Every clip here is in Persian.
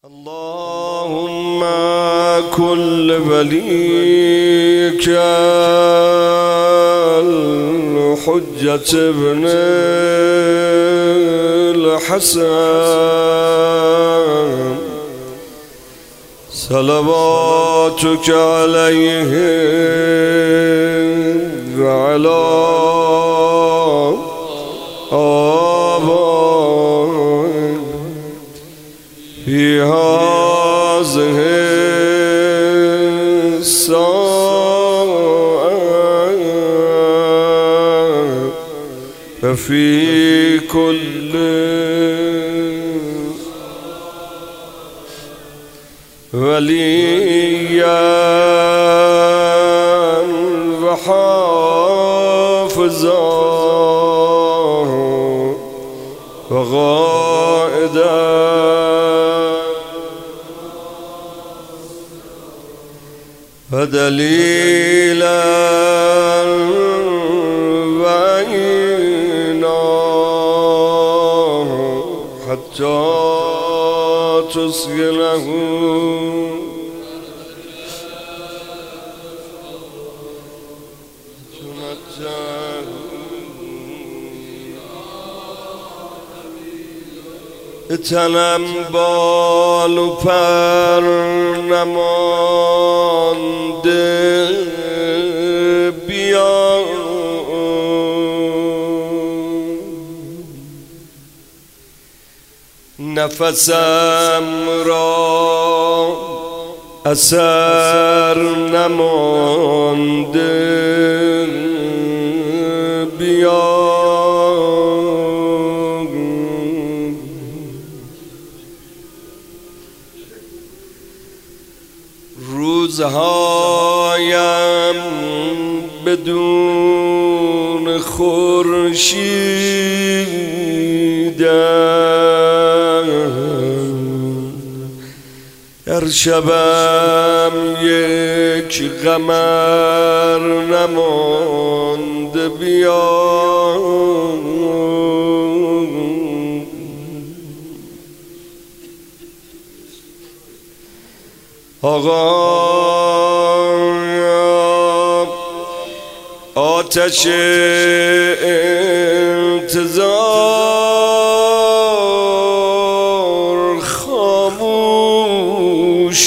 اللهم كل وليك الحجة ابن الحسن صلواتك عليه وعلى آبائه في هذه الساعة وفي كل وليا وحافظا وغائدا ودليلا وعينا حتى تسكنه تنم بال و پر نمانده بیا نفسم را اثر نمانده بیا روزهایم بدون خورشید هر شبم یک قمر نمانده بیا آقا آتش انتظار خاموش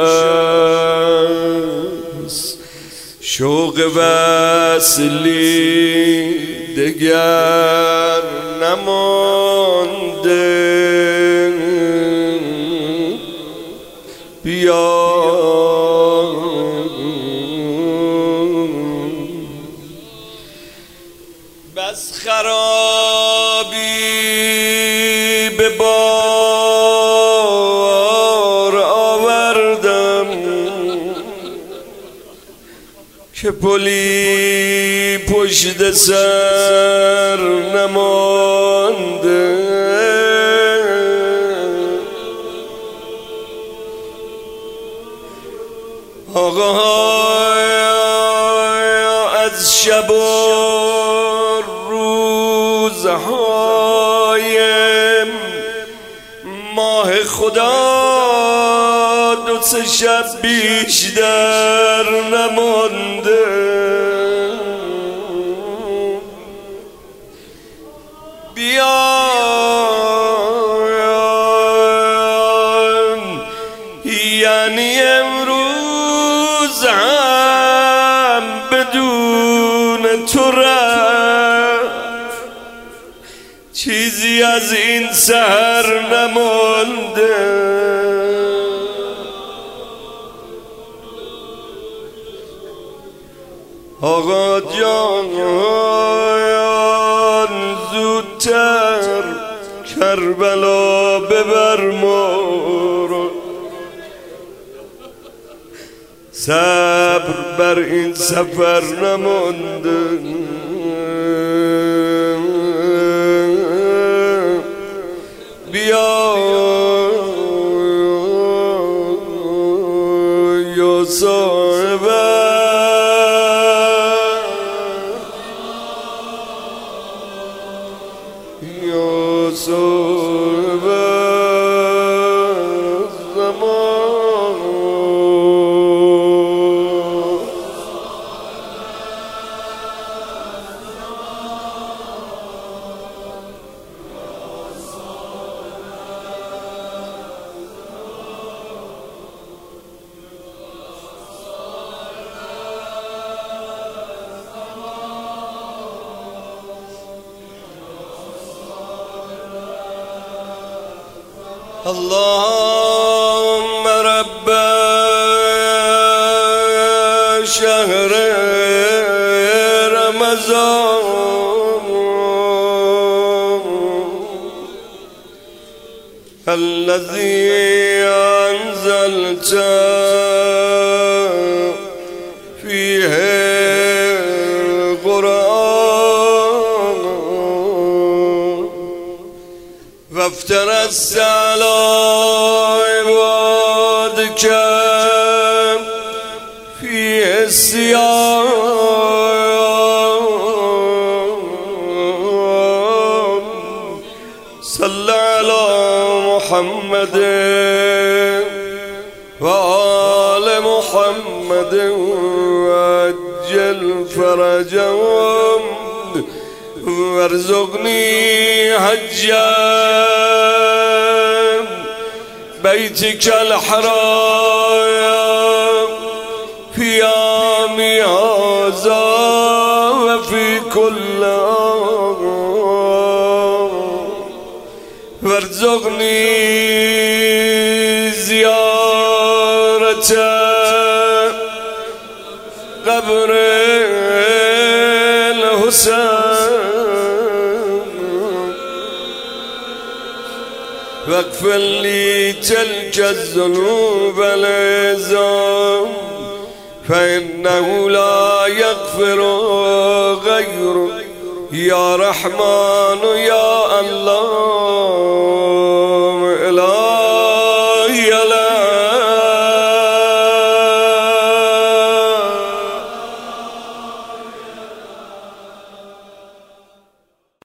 است شوق وصلی دگر نمانده بیا بس خرابی به بار آوردم که پلی پشت سر نمانده آقا از شب و روزهای ماه خدا دو سه شب بیشتر نمانده بیا یعنی امروز هم بدون تو رفت چیزی از این سحر نمانده آقا جان زودتر کربلا ببر ما رو صبر بر این سفر نمانده بیا یا صاحبه یا صاحبه اللهم رب شهر رمضان الذي أنزلت فيه القرآن وافترست على عبادك فيه الصيام صل على محمد وآل محمد وعجل فرجهم وارزقني حجا بيتك الحرام في عامي هذا وفي كل عام وارزقني زيارة قبر الحسين واغفر لي تلك الذنوب العظام فإنه لا يغفر غيرك يا رحمن يا الله.